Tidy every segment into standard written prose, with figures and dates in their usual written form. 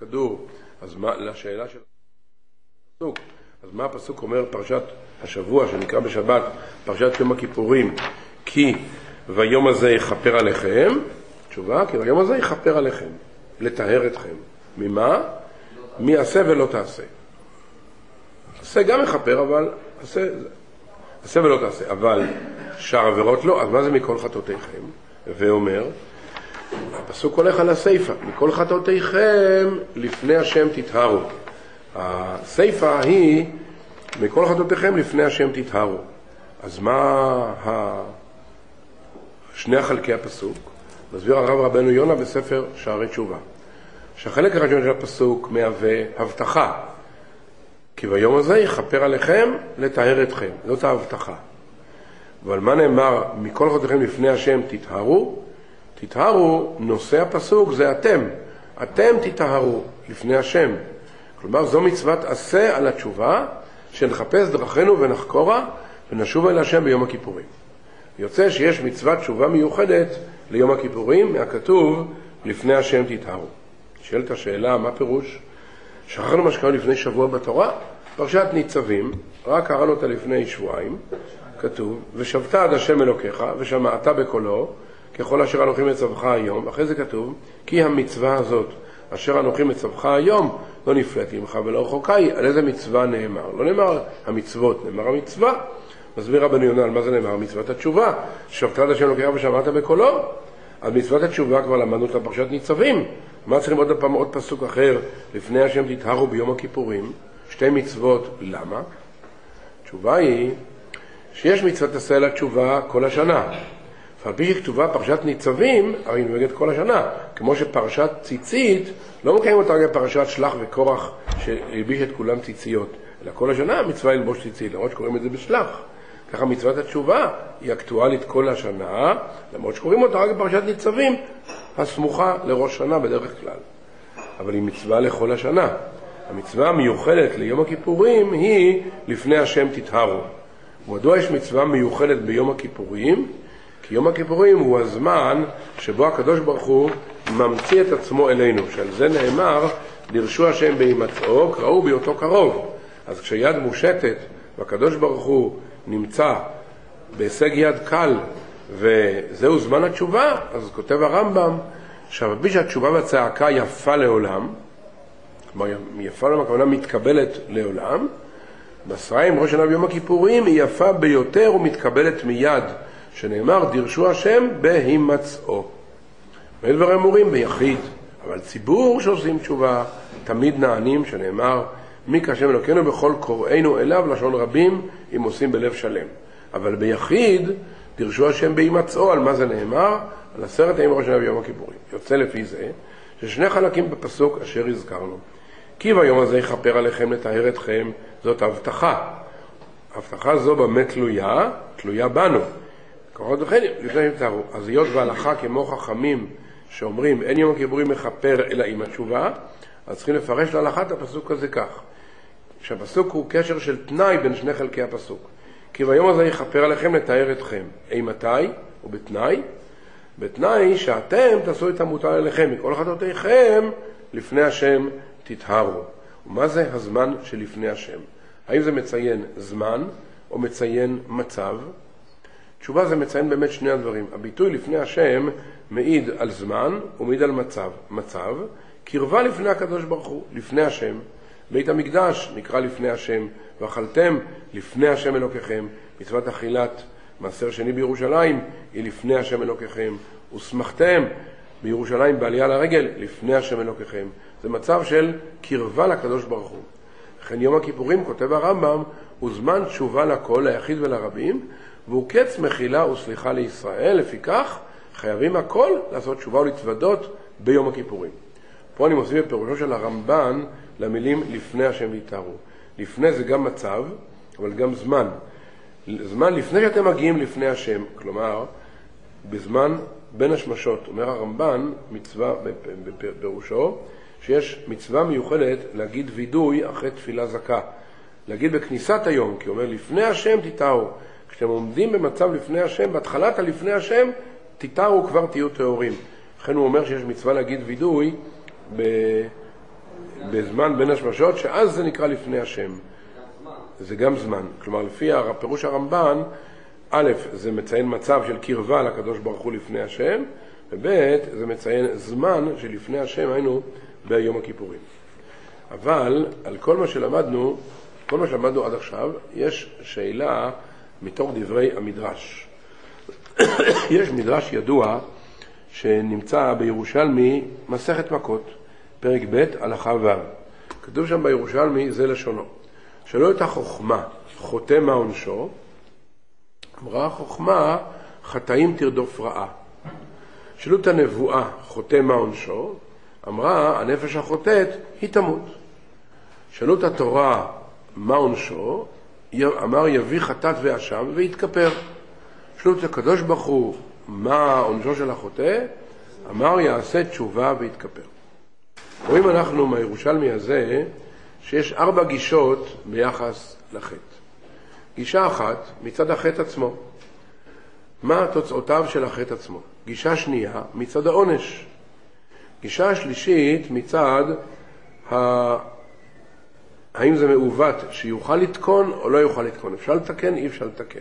כדור. אז מה, לשאלה של הפסוק, אז מה הפסוק אומר פרשת השבוע שנקרא בשבת, פרשת יום הכיפורים? כי ויום הזה יכפר עליכם, תשובה, כי ויום הזה יכפר עליכם, לטהר אתכם. ממה? מי עשה ולא תעשה. עשה גם יכפר, אבל עשה ולא תעשה. אבל שאר עבירות לא, אז מה זה מכל חטאותיכם? ואומר, הפסוק הולך על הסייפה, מכל חטאותיכם לפני השם תטהרו. הסייפה היא, מכל חטאותיכם לפני השם תטהרו. אז מה שני החלקי הפסוק? מסביר הרב רבנו יונה בספר שערי תשובה, שהחלק הראשון של הפסוק מהווה הבטחה, כי ביום הזה יכפר עליכם לטהר אתכם. זאת ההבטחה. אבל מה נאמר? מכל חטאותיכם לפני השם תטהרו. תטהרו, נושא הפסוק זה אתם תטהרו לפני השם. כלומר זו מצוות עשה על התשובה, שנחפש דרכינו ונחקורה ונשוב אל השם ביום הכיפורים. יוצא שיש מצוות תשובה מיוחדת ליום הכיפורים, מהכתוב לפני השם תטהרו. שאלת השאלה, מה פירוש? שכחנו מה שקראנו לפני שבוע בתורה, פרשת ניצבים, רק קראנו אותה לפני שבועיים, כתוב, ושבת עד השם אלוקיך ושמעת בקולו ככל אשר אנוכי מצווך היום. אחרי זה כתוב, כי המצווה הזאת אשר אנוכי מצווך היום לא נפלאתי ממך ולא רחוקה. על איזה מצווה נאמר? לא נאמר המצוות, נאמר המצווה. מסביר רבנו יונה על מה זה נאמר? מצוות התשובה, שבת עד השם אלוקיך ושמעת בקולו. אז מצוות התשובה כבר למדנו את פרשת ניצבים. מה צריכים עוד פעם עוד פסוק אחר? לפני השם תטהרו ביום הכיפורים. שתי מצוות, למה? התשובה היא שיש מצוות עשה על התשובה כל השנה. ועל פי שכתובה פרשת ניצבים, הרי נוהגת כל השנה. כמו שפרשת ציצית, לא מקיים אותה רק פרשת שלח וקורח שהלביש את כולם ציציות, אלא כל השנה המצווה ללבוש ציצית, למרות שקוראים את זה בשלח. ככה מצוות התשובה היא אקטואלית כל השנה, למרות שקוראים אותה רק בפרשת ניצבים, הסמוכה לראש שנה בדרך כלל. אבל היא מצווה לכל השנה. המצווה המיוחדת ליום הכיפורים היא לפני השם תטהרו. ומדוע יש מצווה מיוחדת ביום הכיפורים? כי יום הכיפורים הוא הזמן שבו הקדוש ברוך הוא ממציא את עצמו אלינו, שעל זה נאמר, דרשו השם בהימצאו, קראו בהיותו קרוב. אז כשיד מושטת והקדוש ברוך הוא נמצא בהישג יד קל, וזהו זמן התשובה, אז כותב הרמב"ם, שהרבי שהתשובה והצעקה יפה לעולם, כלומר יפה לעולם, הכוונה מתקבלת לעולם, בסריים ראש שנה ביום הכיפורים היא יפה ביותר ומתקבלת מיד, שנאמר דרשו השם בהימצאו. ודברים אמורים ביחיד, אבל ציבור שעושים תשובה תמיד נענים, שנאמר מי כהשם אלוקינו בכל קוראינו אליו, לשון רבים אם עושים בלב שלם. אבל ביחיד דרשו השם בהימצאו. על מה זה נאמר? על 10 ימים ראש שנה ביום הכיפורים. יוצא לפי זה ששני חלקים בפסוק אשר הזכרנו. כי ביום הזה יכפר עליכם לטהר אתכם, זאת הבטחה. הבטחה זו במה תלויה? תלויה בנו. כוחות וכן, לפני שתטהרו. אז היות והלכה כמו חכמים שאומרים אין יום הכיפורים מכפר אלא עם התשובה, אז צריכים לפרש להלכה את הפסוק הזה כך, שהפסוק הוא קשר של תנאי בין שני חלקי הפסוק. כי ביום הזה יכפר עליכם לטהר אתכם. מתי? ובתנאי? בתנאי שאתם תעשו את המוטל עליכם מכל חטאותיכם לפני השם תטהרו. ומה זה הזמן שלפני השם? האם זה מציין זמן או מציין מצב? תשובה זה מציין באמת שני הדברים. הביטוי לפני השם מעיד על זמן ומעיד על מצב. מצב, קרבה לפני הקדוש ברוך הוא, לפני השם. בית המקדש נקרא לפני השם, ואכלתם לפני השם אלוקיכם. מצוות אכילת מעשר שני בירושלים היא לפני השם אלוקיכם. ושמחתם בירושלים בעלייה לרגל לפני השם אלוקיכם. זה מצב של קרבה לקדוש ברוך הוא. לכן יום הכיפורים, כותב הרמב"ם, הוא זמן תשובה לכל, ליחיד ולרבים, והוא קץ מחילה וסליחה לישראל. לפיכך חייבים הכל לעשות תשובה ולהתוודות ביום הכיפורים. פה אני מוסיף בפירושו של הרמב"ן למילים לפני השם תטהרו. לפני זה גם מצב, אבל גם זמן. זמן לפני שאתם מגיעים לפני השם, כלומר בזמן בין השמשות. אומר הרמב"ן מצווה בפירושו שיש מצווה מיוחדת להגיד וידוי אחרי תפילה זכה, להגיד בכניסת היום, כי הוא אומר לפני השם תטהרו. כשאתם עומדים במצב לפני השם, בהתחלת הלפני השם תטהרו, כבר תהיו טהורים. לכן הוא אומר שיש מצווה להגיד וידוי בזמן בין השמשות, שאז זה נקרא לפני השם. זה גם זמן. כלומר, לפי פירוש הרמב"ן, א', זה מציין מצב של קרבה לקדוש ברוך הוא לפני השם, וב', זה מציין זמן שלפני השם היינו ביום הכיפורים. אבל על כל מה שלמדנו עד עכשיו, יש שאלה מתוך דברי המדרש. יש מדרש ידוע שנמצא בירושלמי, מסכת מכות, פרק ב' הלכה ו'. כתוב שם בירושלמי, זה לשונו. שלא את החוכמה חוטא מה עונשו, אמרה החוכמה חטאים תרדוף רעה. שלא את הנבואה חוטא מה עונשו, אמרה הנפש החוטאת היא תמות. שלא את התורה מה עונשו, אמר יביא חטאת ואשם ויתכפר. שלא את הקדוש ברוך הוא מה עונשו של החוטא, אמר יעשה תשובה ויתכפר. רואים אנחנו מהירושלמי הזה שיש 4 גישות ביחס לחטא. גישה אחת מצד החטא עצמו, מה תוצאותיו של החטא עצמו. גישה שנייה מצד העונש. גישה שלישית מצד האם זה מעוות שיוכל לתקון או לא יוכל לתקון. אפשר לתקן, אי אפשר לתקן.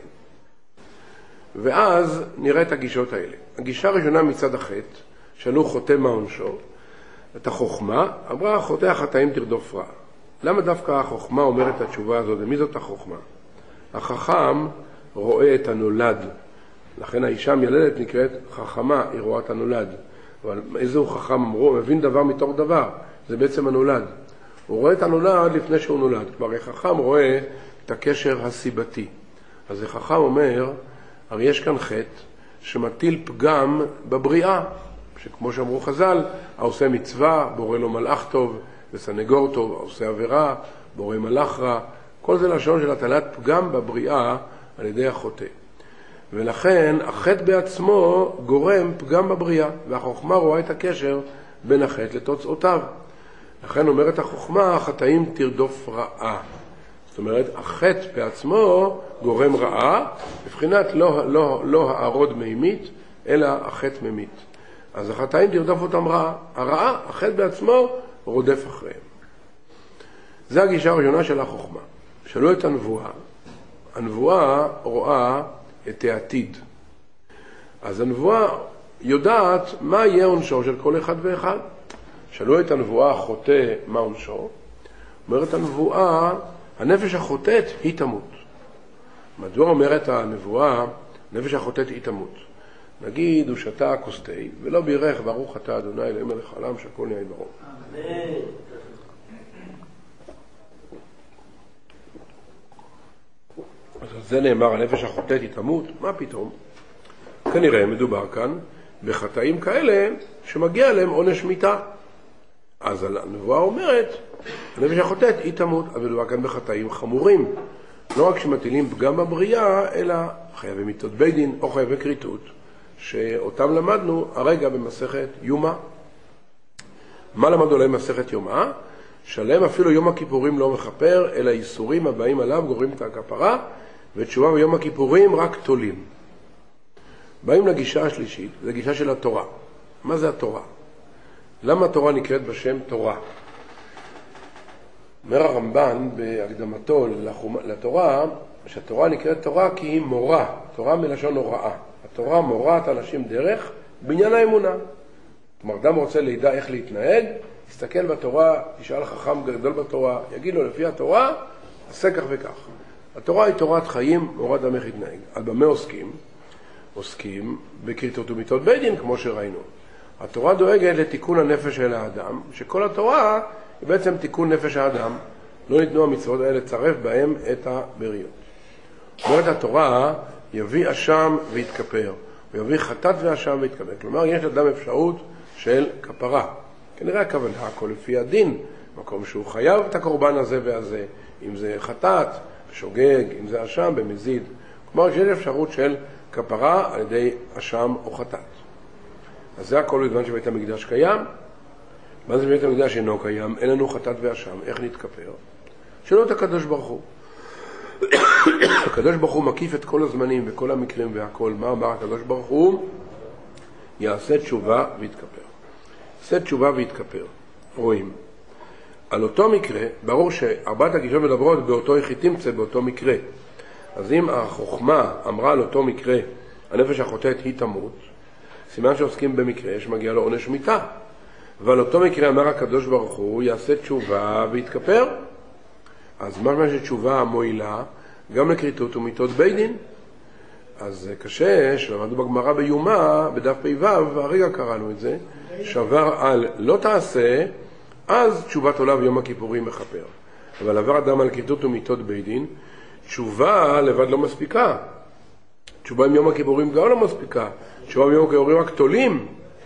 ואז נראה את הגישות האלה. הגישה הראשונה מצד החטא, שאלו חוטא מה עונשו, את החוכמה, אמרה חוטא החטאים תרדוף רעה. למה דווקא החוכמה אומרת את התשובה הזאת? ומי זאת החוכמה? החכם רואה את הנולד. לכן האישה מילדת נקראת חכמה, היא רואה את הנולד. אבל איזהו חכם אמרו? מבין דבר מתוך דבר. זה בעצם הנולד. הוא רואה את הנולד לפני שהוא נולד. כלומר, החכם רואה את הקשר הסיבתי. אז החכם אומר, הרי יש כאן חטא שמטיל פגם בבריאה. שכמו שאמרו חז"ל, העושה מצווה, בורא לו מלאך טוב וסנגור טוב, העושה עבירה, בורא מלאך רע. כל זה לשון של הטלת פגם בבריאה על ידי החוטא. ולכן החטא בעצמו גורם פגם בבריאה, והחוכמה רואה את הקשר בין החטא לתוצאותיו. לכן אומרת החוכמה, החטאים תרדוף רעה. זאת אומרת, החטא בעצמו גורם רעה, בבחינת לא הערוד מימית, אלא החטא ממית. אז החטאים תרדוף אותם רעה. הרעה, החטא בעצמו, רודף אחריהם. זה הגישה הראשונה של החוכמה. שאלו את הנבואה. הנבואה רואה את העתיד. אז הנבואה יודעת מה יהיה עונשו של כל אחד ואחד. שאלו את הנבואה חוטא מה עונשו. אומרת הנבואה, הנפש החוטאת היא תמות. מדוע אומרת הנבואה, נפש החוטאת היא תמות? נגיד, הוא שתה כוס תה, ולא בירך, ברוך אתה אדוני אלוהים מלך העולם שהכל נהיה ברוך. אמן. אז זה נאמר, הנפש החוטאת היא תמות? מה פתאום? כנראה מדובר כאן בחטאים כאלה שמגיע להם עונש מיתה. אז הנבואה אומרת, הנפש החוטאת היא תמות, אבל מדובר כאן בחטאים חמורים. לא רק שמטילים פגם בבריאה, אלא חייבי מיתות בית דין או חייבי כריתות, שאותם למדנו הרגע במסכת יומא. מה למדנו להם מסכת יומא? שלהם אפילו יום הכיפורים לא מכפר, אלא איסורים הבאים עליו גורמים את הכפרה, ותשובה ביום הכיפורים רק תולים. באים לגישה השלישית, זה גישה של התורה. מה זה התורה? למה התורה נקראת בשם תורה? אומר הרמב"ן בהקדמתו לתורה, שהתורה נקראת תורה כי היא מורה, תורה מלשון הוראה. התורה מוראת אנשים דרך בעניין האמונה. כלומר, אדם רוצה לידע איך להתנהג, יסתכל בתורה, תשאל חכם גדול בתורה, יגיד לו לפי התורה, עשה כך וכך. התורה היא תורת חיים, מורת אדם איך להתנהג. על במה עוסקים? עוסקים בכריתות ומיתות בית דין, כמו שראינו. התורה דואגת לתיקון הנפש של האדם, שכל התורה היא בעצם תיקון נפש האדם. לא ניתנו המצוות האלה לצרף בהם את הבריות. אומרת התורה, יביא אשם ויתכפר, ויביא חטאת ואשם ויתכפר. כלומר, יש לאדם אפשרות של כפרה. כנראה הכוונה, הכל לפי הדין, מקום שהוא חייב את הקורבן הזה והזה, אם זה חטאת, שוגג, אם זה אשם, במזיד. כלומר, שיש אפשרות של כפרה על ידי אשם או חטאת. אז זה הכל בזמן שבית המקדש קיים. מה זה שבית המקדש אינו קיים? אין לנו חטאת ואשם, איך נתכפר? שאלו את הקדוש ברוך הוא. הקדוש ברוך הוא מקיף את כל הזמנים וכל המקרים והכל. מה אמר הקדוש ברוך הוא? יעשה תשובה ויתכפר. יעשה תשובה ויתכפר. רואים. על אותו מקרה, ברור שארבעת הגישות מדברות באותו יחי תמצא, באותו מקרה. אז אם החוכמה אמרה על אותו מקרה, הנפש החוטאת היא תמות, סימן שעוסקים במקרה שמגיע לו עונש מיתה. ועל אותו מקרה אמר הקדוש ברוך הוא, יעשה תשובה ויתכפר. אז מה שתשובה מועילה, גם לכריתות ומיתות בית דין. אז קשה, שלמדנו בגמרא ביומה, בדף פ"ו, הרגע קראנו את זה, שבר על לא תעשה, אז תשובת עולה ביום הכיפורים מכפר. אבל עבר אדם על כריתות ומיתות בית דין, תשובה לבד לא מספיקה. תשובה עם יום הכיפורים גם לא מספיקה. תשובה עם יום הכיפורים רק תולים.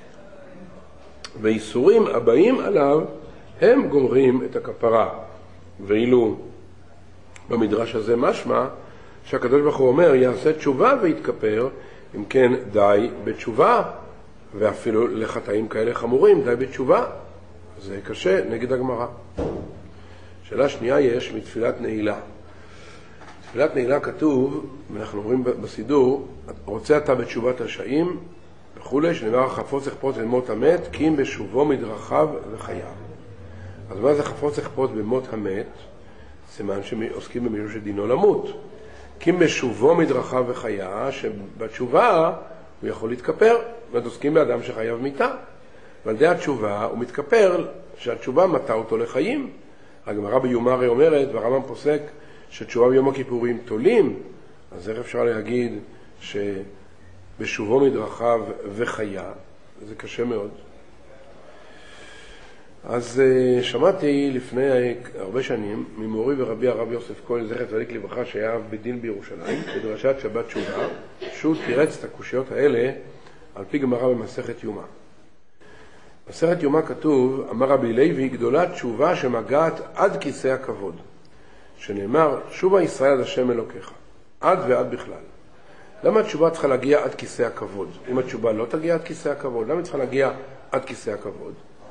ואיסורים הבאים עליו, הם גומרים את הכפרה. ואילו במדרש הזה משמע, שהקדוש ברוך הוא אומר, יעשה תשובה ויתכפר, אם כן די בתשובה, ואפילו לחטאים כאלה חמורים, די בתשובה. זה קשה נגד הגמרא. שאלה שנייה יש מתפילת נעילה. בתפילת נעילה כתוב, ואנחנו אומרים בסידור, רוצה אתה בתשובת רשעים וכולי, שנאמר חפוץ יחפוץ במות המת, כי אם בשובו מדרכיו וחייו. אז מה זה חפוץ יחפוץ במות המת? סימן שעוסקים במישהו שדינו למות. כי אם בשובו מדרכיו וחייו, שבתשובה הוא יכול להתכפר, ועוסקים באדם שחייב מיתה. ועל ידי התשובה הוא מתכפר, שהתשובה מתה אותו לחיים. הגמרא ביומא הרי אומרת, והרמב"ם פוסק, שתשובה ביום הכיפורים תולים, אז איך אפשר להגיד שבשובו מדרכיו וחיה? זה קשה מאוד. אז שמעתי לפני הרבה שנים ממורי ורבי הרב יוסף כהן זכר צדיק לברכה, שהיה בדין בירושלים, בדרשת שבת תשובה, שהוא תירץ את הקושיות האלה על פי גמרא במסכת יומא. במסכת יומא כתוב, אמר רבי לוי, גדולה תשובה שמגעת עד כיסא הכבוד, שנאמר, שובה ישראל עד השם אלוקיך, עד ועד בכלל. למה התשובה צריכה להגיע עד כיסא הכבוד? אם התשובה לא תגיע עד כיסא הכבוד, למה צריכה להגיע עד כיסא הכבוד?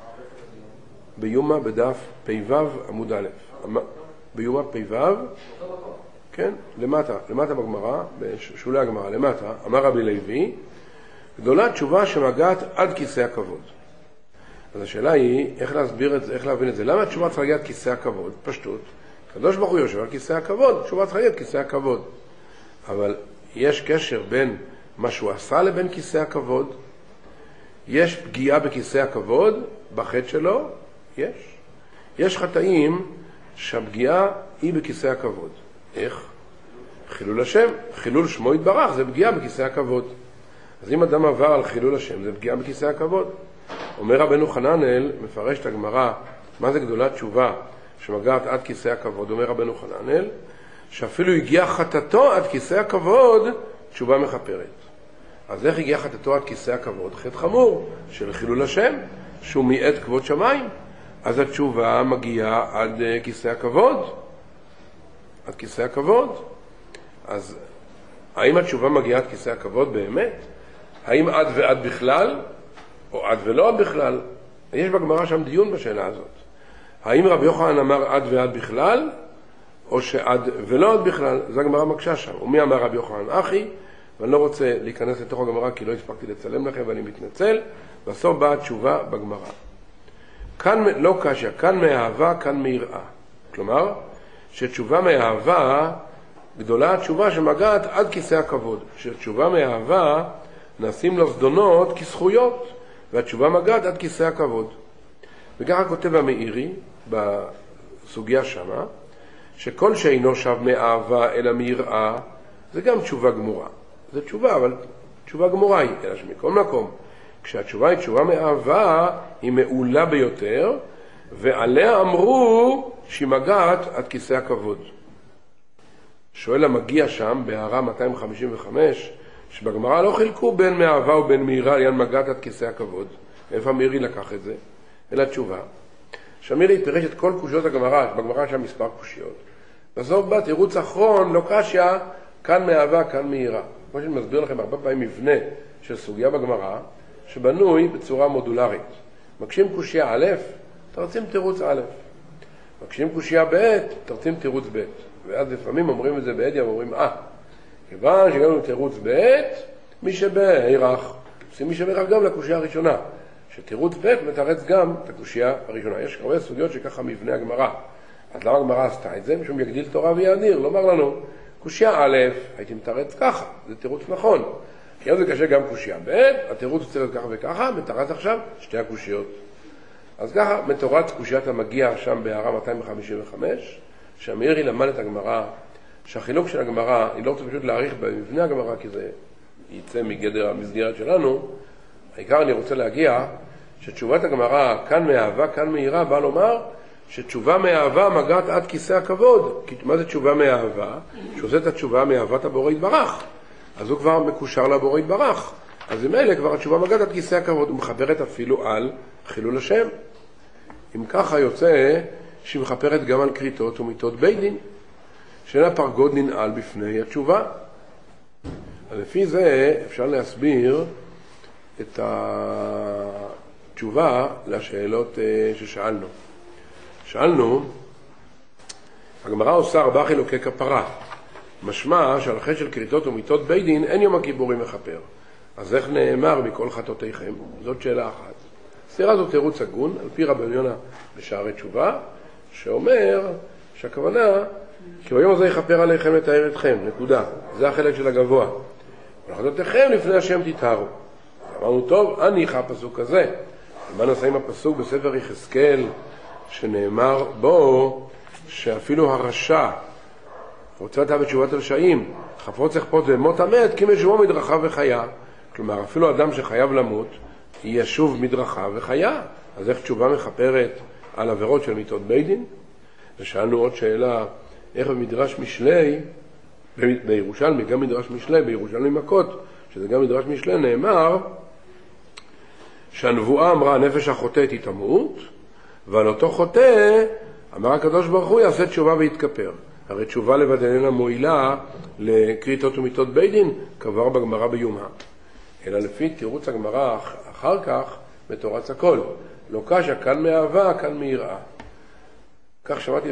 ביומא בדף פ"ו עמוד א', ביומא פ"ו, כן, למטה בגמרא, בשולי הגמרא, למטה, אמר רבי לוי, גדולה תשובה שמגעת עד כיסא הכבוד. אז השאלה היא, איך להסביר את זה, איך להבין את זה? למה התשובה צריכה להגיע עד כיסא הכבוד? פשטות. הקדוש ברוך הוא יושב על כיסא הכבוד, התשובה צריכה להגיע עד כיסא הכבוד. אבל יש קשר בין מה שהוא עשה לבין כיסא הכבוד? יש פגיעה בכיסא הכבוד, בחטא שלו? יש. יש חטאים שהפגיעה היא בכיסא הכבוד. איך? חילול השם. חילול שמו יתברך, זה פגיעה בכיסא הכבוד. אז אם אדם עבר על חילול השם, זה פגיעה בכיסא הכבוד. אומר רבנו חננאל, מפרש את הגמרא, מה זה גדולת תשובה שמגעת עד כיסא הכבוד? אומר רבנו חננאל, שאפילו הגיע חטאתו עד כיסא הכבוד, תשובה מכפרת. אז איך הגיע חטאתו עד כיסא הכבוד? חטא חמור של חילול השם, שהוא מיעט כבוד שמיים. אז התשובה מגיעה עד כיסא הכבוד. עד כיסא הכבוד. אז האם התשובה מגיעה עד כיסא הכבוד באמת? האם עד ועד בכלל? או עד ולא עד בכלל? יש בגמרא שם דיון בשאלה הזאת. האם רבי יוחנן אמר עד ועד בכלל? או שעד ולא עד בכלל? זה הגמרא מקשה שם. ומי אמר רבי יוחנן? אחי, ואני לא רוצה להיכנס לתוך הגמרא כי לא הספקתי לצלם לכם ואני מתנצל. בסוף באה התשובה בגמרא. כאן לא קשיא, כאן מאהבה, כאן מיראה. כלומר, שתשובה מאהבה, גדולה התשובה שמגעת עד כיסא הכבוד. שתשובה מאהבה, נעשים לו זדונות כזכויות, והתשובה מגעת עד כיסא הכבוד. וככה כותב המאירי, בסוגיה שמה, שכל שאינו שב מאהבה אלא מיראה, זה גם תשובה גמורה. זה תשובה, אבל תשובה גמורה היא, אלא שמכל מקום. כשהתשובה היא תשובה מאהבה, היא מעולה ביותר, ועליה אמרו שהיא מגעת עד כיסא הכבוד. שואל המגיע שם, בהערה 255, שבגמרא לא חילקו בין מאהבה ובין מיראה לעניין מגעת עד כיסא הכבוד. איפה המירי לקח את זה? אלא תשובה. שהמירי פירש את כל קושיות הגמרא, בגמרא שם מספר קושיות. בסוף בא תירוץ אחרון, לא קשיא, כאן מאהבה, כאן מיראה. כמו שאני מסביר לכם הרבה פעמים מבנה של סוגיה בגמרא, שבנוי בצורה מודולרית. מקשים קושיה א', תרצים תירוץ א'. מקשים קושיה ב', תרצים תירוץ ב'. ואז לפעמים אומרים את זה בעדיה, אומרים, כיוון שגם תירוץ ב', מי שבהירח. עושים מי שבהירח גם לקושיה הראשונה. שתירוץ ב' מתרץ גם את הקושייה הראשונה. יש הרבה סוגיות שככה מבנה הגמרא. אז למה הגמרא עשתה את זה? משום יגדיל תורה ויאדיר. לומר לנו, קושייה א', הייתי מתרץ ככה, זה תירוץ נכון. כי אז זה קשה גם קושייה ב', התירוץ צריך ככה וככה, מתרץ עכשיו שתי הקושיות. אז ככה מתורץ קושיית המגיע שם בהערה 255, שהמאירי למד את הגמרא, שהחילוק של הגמרא, אני לא רוצה פשוט להאריך במבנה הגמרא, כי זה יצא מגדר המסגרת שלנו. העיקר אני רוצה להגיע שתשובת הגמרא, כאן מאהבה, כאן מהירה, בא לומר שתשובה מאהבה מגעת עד כיסא הכבוד. כי מה זה תשובה מאהבה? שעושה את התשובה מאהבת הבורא יתברך. אז הוא כבר מקושר לבורא יתברך. אז אם אלה כבר התשובה מגעת עד כיסא הכבוד, הוא מחברת אפילו על חילול השם. אם ככה יוצא שהיא מחפרת גם על קריטות ומיתות בית דין, שאין הפרגוד ננעל בפני התשובה. אז לפי זה אפשר להסביר את התשובה לשאלות ששאלנו. שאלנו, הגמרא עושה 4 חילוקי כפרה. משמע שעל חטא של קריטות ומיתות בית דין אין יום הכיפורים מכפר. אז איך נאמר מכל חטאותיכם? זאת שאלה אחת. סתירה זו תירוץ הגון, על פי רבי יונה בשערי תשובה, שאומר שהכוונה, כי ביום הזה יכפר עליכם לתאר אתכם, נקודה. זה החלק של הגבוה. ולחטאותיכם לפני השם תתארו. אמרנו, טוב, הניחה הפסוק הזה. מה נעשה עם הפסוק בספר יחזקאל, שנאמר בו, שאפילו הרשע, רוצה אתה בתשובת הרשעים, חפוץ יחפוץ ומות המת, כי משובו מדרכה וחיה. כלומר, אפילו אדם שחייב למות, ישוב מדרכה וחיה. אז איך תשובה מכפרת על עבירות של מיתות בית דין? ושאלנו עוד שאלה, איך במדרש משלי, בירושלמי, גם מדרש משלי, בירושלמי מכות, שזה גם מדרש משלי, נאמר שהנבואה אמרה, נפש החוטא תתמות, ועל אותו חוטא, אמר הקדוש ברוך הוא, יעשה תשובה ויתכפר. הרי תשובה לבד איננה מועילה לקריטות ומיתות בית דין, קבר בגמרא ביומא. אלא לפי תירוץ הגמרא אחר כך, מתורץ הכל. לא קשה, כאן מאהבה, כאן מיראה. כך שמעתי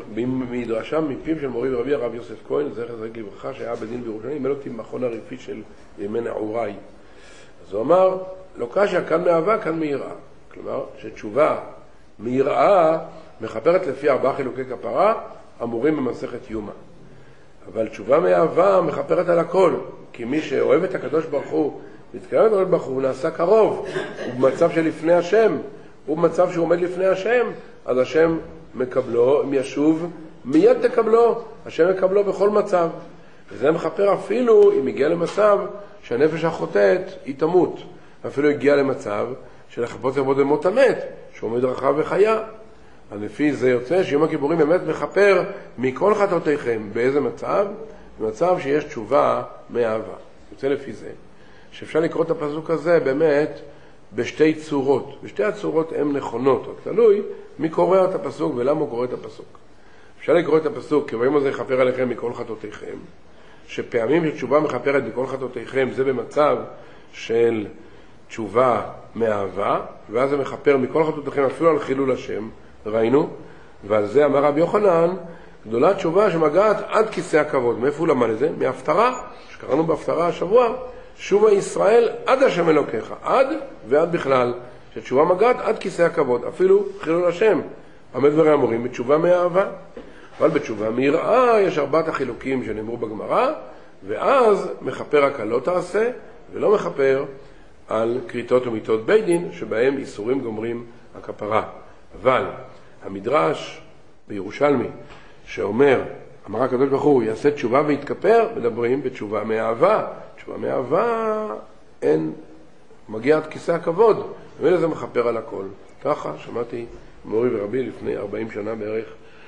מדרשם מפיו של מורי ורבי הרב יוסף כהן, זכר צדיק לברכה, שהיה בדין בירושלים, מלא אותי מכון הריפית של ימי נעוריי. אז הוא אמר, לא קשה, כאן מאהבה, כאן מיראה. כלומר, שתשובה מיראה מחפרת לפי 4 חילוקי כפרה, אמורים במסכת יומא. אבל תשובה מאהבה מחפרת על הכל, כי מי שאוהב את הקדוש ברוך הוא, מתקרב את הקדוש ברוך הוא, נעשה קרוב, הוא במצב של לפני השם, הוא במצב שהוא עומד לפני השם, אז השם מקבלו, אם ישוב, מיד תקבלו, השם מקבלו בכל מצב. וזה מחפר אפילו אם הגיע למצב שהנפש החוטאת היא תמות. אפילו הגיע למצב של החפוץ יעבוד במות המת, שהוא עומד רחב וחיה. אז לפי זה יוצא שיום הכיפורים באמת מחפר מכל חטאותיכם. באיזה מצב? במצב שיש תשובה מאהבה. יוצא לפי זה שאפשר לקרוא את הפסוק הזה באמת בשתי צורות. ושתי הצורות הן נכונות, רק תלוי מי קורא את הפסוק ולמה הוא קורא את הפסוק. אפשר לקרוא את הפסוק, כי ביום הזה יכפר עליכם מכל חטאותיכם, שפעמים שתשובה מחפרת מכל חטאותיכם זה במצב של תשובה מאהבה, ואז זה מחפר מכל חטאותיכם אפילו על חילול השם, ראינו, ועל זה אמר רבי יוחנן, גדולה תשובה שמגעת עד כיסא הכבוד. מאיפה הוא למד את זה? מההפטרה, שקראנו בהפטרה השבוע, שובה ישראל עד השם אלוקיך, עד ועד בכלל, שתשובה מגעת עד כיסא הכבוד, אפילו חילול השם. במה דברים אמורים? בתשובה מאהבה, אבל בתשובה מיראה יש 4 החילוקים שנאמרו בגמרא, ואז מחפר רק על לא תעשה, ולא מחפר על קריטות ומיתות בית דין, שבהם איסורים גומרים הכפרה. אבל המדרש בירושלמי שאומר, אמר הקדוש ברוך הוא, יעשה תשובה ויתכפר, מדברים בתשובה מאהבה. תשובה מאהבה אין, מגיע עד כיסא הכבוד, ואלה זה מחפר על הכל. ככה שמעתי מורי ורבי לפני 40 שנה בערך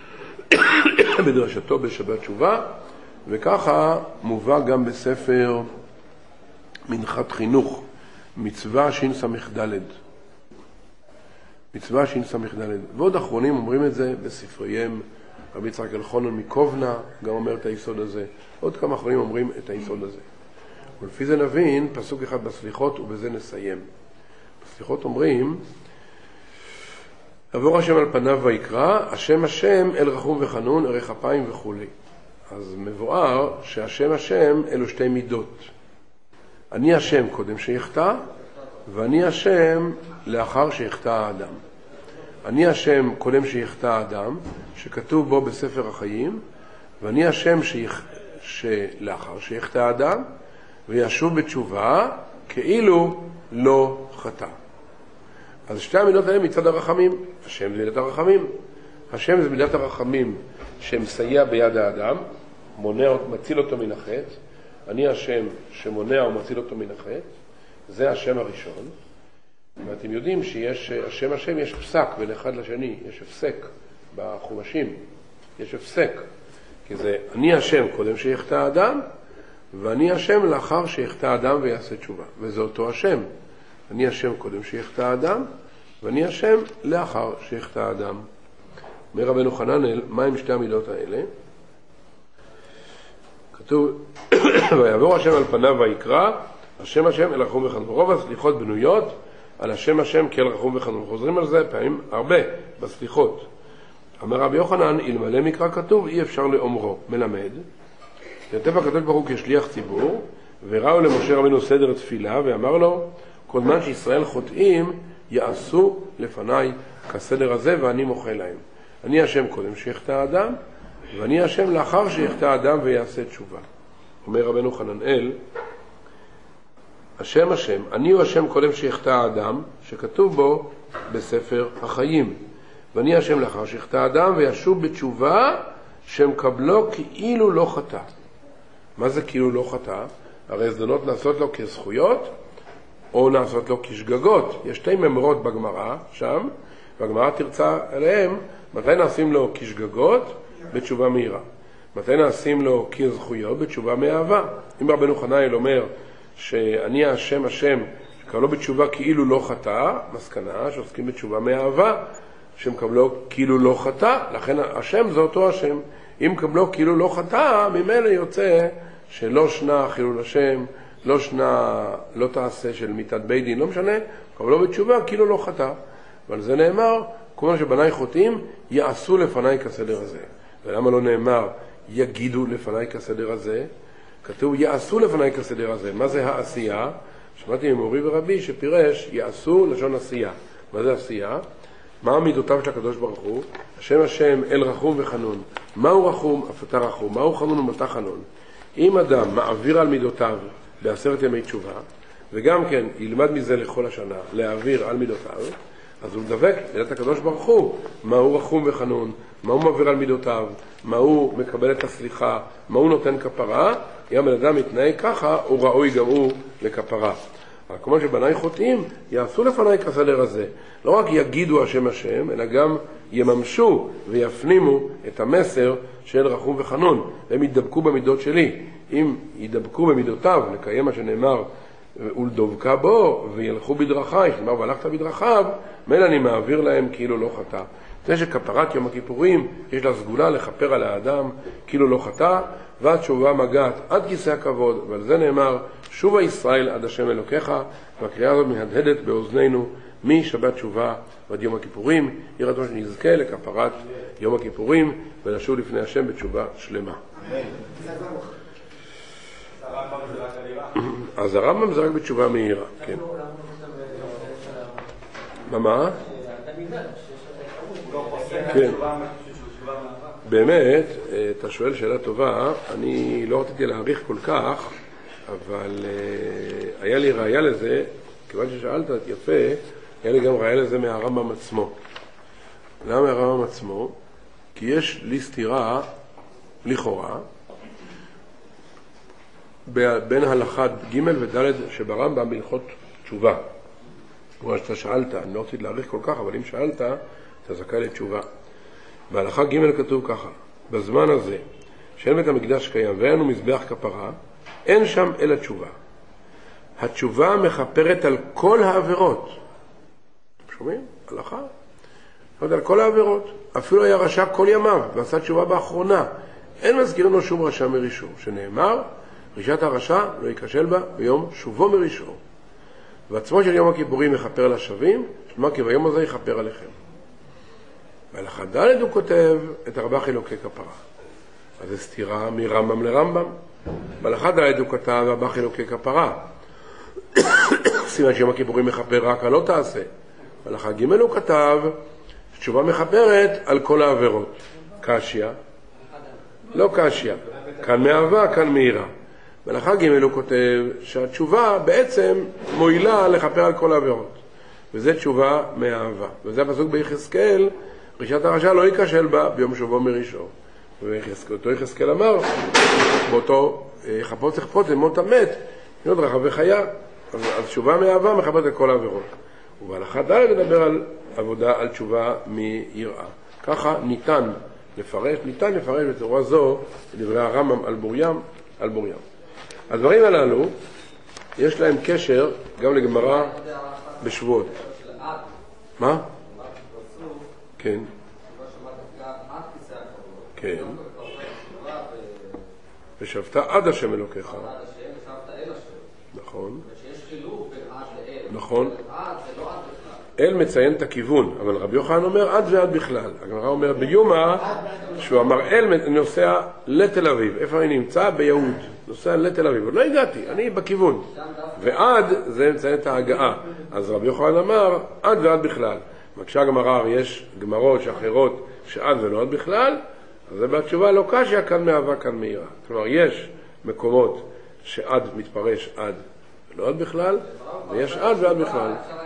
בדרשתו בשבת תשובה, וככה מובא גם בספר מנחת חינוך, מצווה שס"ד. מצווה שס"ד. ועוד אחרונים אומרים את זה בספריהם, רבי יצחק אלחונן מקובנה גם אומר את היסוד הזה. עוד כמה אחרונים אומרים את היסוד הזה. ולפי זה נבין פסוק אחד בסליחות ובזה נסיים. בסליחות אומרים, עבור השם על פניו ויקרא, השם השם אל רחום וחנון, ערך אפיים וכו'. אז מבואר שהשם השם אלו 2 מידות. אני השם קודם שיחטא, ואני השם לאחר שיחטא האדם. אני השם קודם שיחטא האדם, שכתוב בו בספר החיים, ואני השם שלאחר שיחטא האדם, וישוב בתשובה כאילו לא חטא. אז שתי המידות האלה מצד הרחמים. השם זה מידת הרחמים. השם זה מידת הרחמים שמסייע ביד האדם, מציל אותו מן החטא. אני השם שמונע ומציל אותו מן החטא. זה השם הראשון. ואתם יודעים שיש השם יש פסק בין אחד לשני, יש הפסק בחומשים, יש הפסק. כי זה אני השם קודם שיחטא האדם, ואני השם לאחר שיחטא האדם ויעשה תשובה. וזה אותו השם. אני השם קודם שיחטא האדם, ואני השם לאחר שיחטא האדם. אומר רבנו חננאל, מה עם שתי המידות האלה? כתוב, ויעבור השם על פניו ויקרא, השם אל רחום וחנון. רוב הסליחות בנויות על השם כאל רחום וחנון. חוזרים על זה פעמים הרבה בסליחות. אמר רבי יוחנן, אלמלא מקרא כתוב, אי אפשר לאומרו. מלמד, כתב הקדוש ברוך הוא כשליח ציבור, וראו למשה רבינו סדר תפילה, ואמר לו, כל זמן שישראל חוטאים, יעשו לפניי כסדר הזה, ואני מוחה להם. אני השם קודם שיחטא האדם, ואני השם לאחר שיחטא האדם ויעשה תשובה. אומר רבנו חננאל, השם, אני הוא השם קודם שיחטא האדם, שכתוב בו בספר החיים. ואני השם לאחר שיחטא האדם וישוב בתשובה שמקבלו כאילו לא חטא. מה זה כאילו לא חטא? הרי זדונות נעשות לו כזכויות, או נעשות לו כשגגות. יש שתי ממרות בגמרא שם, והגמרא תרצה עליהם, מתי נעשים לו כשגגות? בתשובה מהירה. מתי נעשים לו כזכויות? בתשובה מאהבה. אם רבנו חננאל אומר שאני השם שקבלו בתשובה כאילו לא חטא, מסקנה שעוסקים בתשובה מאהבה, שמקבלו כאילו לא חטא, לכן השם זה אותו השם. אם קבלו כאילו לא חטא, ממילא יוצא שלא שנה חילול השם, לא תעשה של מיתת בית דין, לא משנה, קבלו בתשובה כאילו לא חטא. אבל זה נאמר, כמו שבניי חוטאים, יעשו לפניי כסדר הזה. ולמה לא נאמר, יגידו לפניי כסדר הזה? כתוב, יעשו לפניי כסדר הזה. מה זה העשייה? שמעתי ממורי ורבי שפירש, יעשו לשון עשייה. מה זה עשייה? מה מידותיו של הקדוש ברוך הוא? השם אל רחום וחנון. מהו רחום? אף אתה רחום. מהו חנון ומתה חנון? אם אדם מעביר על מידותיו בעשרת ימי תשובה, וגם כן ילמד מזה לכל השנה, להעביר על מידותיו, אז הוא מדבק לידת הקדוש ברוך הוא, מהו רחום וחנון, מה הוא מעביר על מידותיו, מה הוא מקבל את הסליחה, מה הוא נותן כפרה. אם אדם מתנהג ככה, הוא ראוי גם הוא לכפרה. אבל כמו שבניי חוטאים, יעשו לפניי כסדר הזה. לא רק יגידו השם, אלא גם יממשו ויפנימו את המסר של רחום וחנון. הם ידבקו במידות שלי. אם ידבקו במידותיו, לקיים מה שנאמר, ולדבקה בו, וילכו בדרכי, שנאמר והלכת בדרכיו, מילא אני מעביר להם כאילו לא חטא. זה שכפרת יום הכיפורים, יש לה סגולה לכפר על האדם כאילו לא חטא, והתשובה מגעת עד כיסא הכבוד. ועל זה נאמר, שובה ישראל עד השם אלוקיך, והקריאה הזאת מהדהדת באוזנינו משבת תשובה ועד יום הכיפורים. יהי רצון שנזכה לכפרת יום הכיפורים ולשוב לפני השם בתשובה שלמה. אז הרמב"ם זה רק בתשובה מהירה. כן. מה? כן. באמת, אתה שואל שאלה טובה. אני לא רציתי להעריך כל כך, אבל היה לי ראיה לזה, כיוון ששאלת יפה, היה לי גם ראיה לזה מהרמב"ם עצמו. למה מהרמב"ם עצמו? כי יש לי סתירה לכאורה בין הלכת ג' וד' שברמב"ם בהלכות תשובה. כמו שאתה שאלת, אני לא רציתי להעריך כל כך, אבל אם שאלת, אתה זכאי לתשובה. בהלכה ג' כתוב ככה, בזמן הזה שאין בית המקדש קיים ואין לנו מזבח כפרה, אין שם אלא תשובה. התשובה מחפרת על כל העבירות. שומעים? הלכה? על כל העבירות. אפילו היה רשע כל ימיו ועשה תשובה באחרונה. אין מזכירים לו שום רשע מרישו, שנאמר, רשעת הרשע לא ייכשל בה ביום שובו מרישו. ועצמו של יום הכיפורים מחפר לשווים, שמה כי ביום הזה יכפר עליכם. בהלכה ד' הוא כותב את ארבע חילוקי כפרה. אז זה סתירה מרמב"ם לרמב"ם. בהלכה ד' הוא כתב ארבע חילוקי כפרה. סימן שיום הכיפורים מכפר רק על לא תעשה. בהלכה ג' הוא כתב שתשובה מכפרת על כל העבירות. קשיא? לא קשיא. כאן מאהבה, כאן מאירה. בהלכה ג' הוא כותב שהתשובה בעצם מועילה לכפר על כל העבירות. וזה תשובה מאהבה. וזה הפסוק ביחזקאל, פרישת הרשע לא ייכשל בה ביום שובו מראשו. ואותו יחזקאל אמר, באותו חפוץ יחפוץ למות המת, להיות רחבי חיה. אז תשובה מאהבה מכפרת על כל העבירות. ובהלכה ד' לדבר על עבודה, על תשובה מיראה. ככה ניתן לפרש בצורה זו לדברי הרמב"ם על בוריים. הדברים הללו יש להם קשר גם לגמרא בשבועות. מה? כן. כן. ושבת עד השם אלוקיך. נכון. נכון. אל מציין את הכיוון, אבל רבי יוחנן אומר עד ועד בכלל. הגמרא אומר ביומא, שהוא אמר אל נוסע לתל אביב. איפה אני נמצא? ביהוד. נוסע לתל אביב. לא הגעתי, אני בכיוון. ועד זה מציין את ההגעה. אז רבי יוחנן אמר עד ועד בכלל. מקשה הגמרא, יש גמרות שאחרות שעד ולא עד בכלל, אז זה בתשובה לא קשיא, כאן מאהבה, כאן מאירה. כלומר, יש מקומות שעד מתפרש עד ולא עד בכלל, ויש עד ועד בכלל.